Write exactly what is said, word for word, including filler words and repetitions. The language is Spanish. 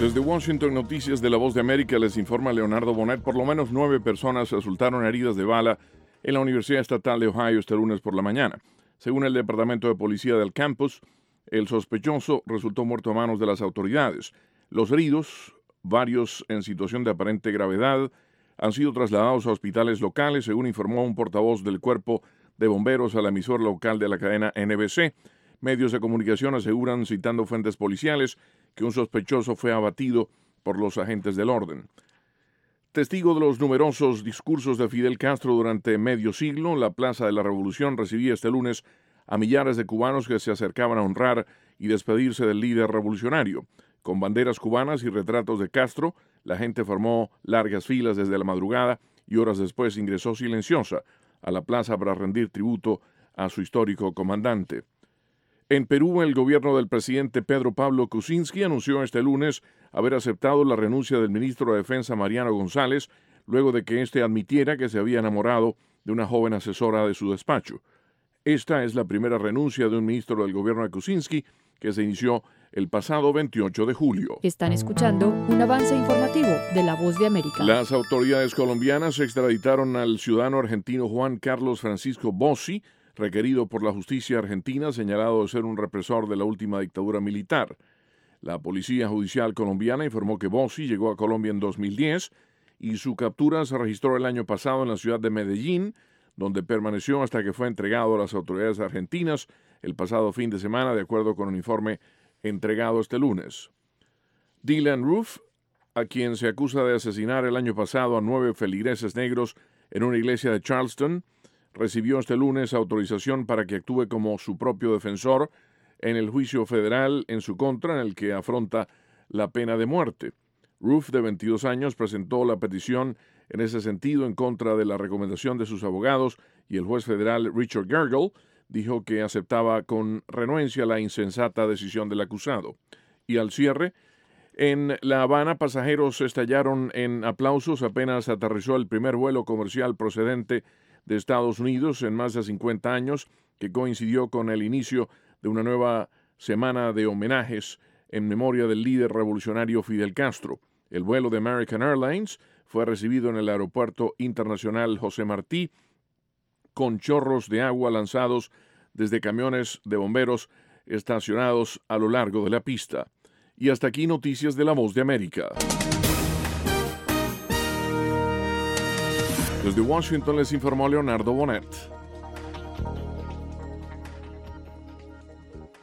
Desde Washington, Noticias de La Voz de América, les informa Leonardo Bonet. Por lo menos nueve personas resultaron heridas de bala en la Universidad Estatal de Ohio este lunes por la mañana. Según el Departamento de Policía del campus, el sospechoso resultó muerto a manos de las autoridades. Los heridos, varios en situación de aparente gravedad, han sido trasladados a hospitales locales, según informó un portavoz del Cuerpo de Bomberos a la emisora local de la cadena N B C. Medios de comunicación aseguran, citando fuentes policiales, que un sospechoso fue abatido por los agentes del orden. Testigo de los numerosos discursos de Fidel Castro durante medio siglo, la Plaza de la Revolución recibía este lunes a millares de cubanos que se acercaban a honrar y despedirse del líder revolucionario. Con banderas cubanas y retratos de Castro, la gente formó largas filas desde la madrugada y horas después ingresó silenciosa a la plaza para rendir tributo a su histórico comandante. En Perú, el gobierno del presidente Pedro Pablo Kuczynski anunció este lunes haber aceptado la renuncia del ministro de Defensa Mariano González, luego de que éste admitiera que se había enamorado de una joven asesora de su despacho. Esta es la primera renuncia de un ministro del gobierno de Kuczynski, que se inició el pasado veintiocho de julio. Están escuchando un avance informativo de La Voz de América. Las autoridades colombianas extraditaron al ciudadano argentino Juan Carlos Francisco Bossi, requerido por la justicia argentina, señalado de ser un represor de la última dictadura militar. La Policía Judicial colombiana informó que Bossi llegó a Colombia en dos mil diez y su captura se registró el año pasado en la ciudad de Medellín, donde permaneció hasta que fue entregado a las autoridades argentinas el pasado fin de semana, de acuerdo con un informe entregado este lunes. Dylan Roof, a quien se acusa de asesinar el año pasado a nueve feligreses negros en una iglesia de Charleston, recibió este lunes autorización para que actúe como su propio defensor en el juicio federal en su contra, en el que afronta la pena de muerte. Roof, de veintidós años, presentó la petición en ese sentido en contra de la recomendación de sus abogados, y el juez federal Richard Gergel dijo que aceptaba con renuencia la insensata decisión del acusado. Y al cierre, en La Habana, pasajeros estallaron en aplausos apenas aterrizó el primer vuelo comercial procedente de Estados Unidos en más de cincuenta años, que coincidió con el inicio de una nueva semana de homenajes en memoria del líder revolucionario Fidel Castro. El vuelo de American Airlines fue recibido en el Aeropuerto Internacional José Martí con chorros de agua lanzados desde camiones de bomberos estacionados a lo largo de la pista. Y hasta aquí Noticias de La Voz de América. Desde Washington les informó Leonardo Bonet.